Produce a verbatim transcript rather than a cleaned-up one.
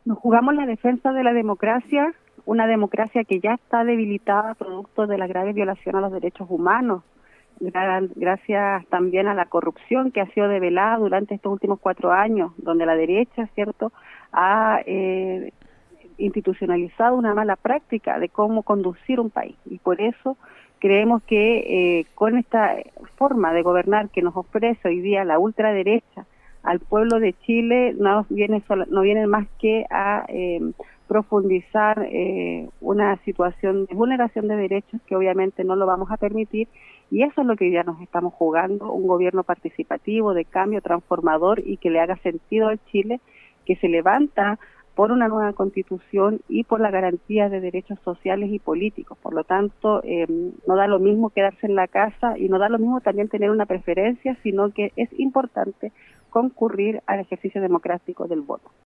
Nos jugamos la defensa de la democracia, una democracia que ya está debilitada producto de la grave violación a los derechos humanos, gra- gracias también a la corrupción que ha sido develada durante estos últimos cuatro años, donde la derecha, ¿cierto?, ha eh, institucionalizado una mala práctica de cómo conducir un país. Y por eso creemos que eh, con esta forma de gobernar que nos ofrece hoy día la ultraderecha, al pueblo de Chile no viene solo, no viene más que a eh, profundizar eh, una situación de vulneración de derechos que obviamente no lo vamos a permitir, y eso es lo que ya nos estamos jugando, un gobierno participativo, de cambio, transformador y que le haga sentido al Chile, que se levanta por una nueva constitución y por la garantía de derechos sociales y políticos. Por lo tanto, eh, no da lo mismo quedarse en la casa y no da lo mismo también tener una preferencia, sino que es importante concurrir al ejercicio democrático del voto.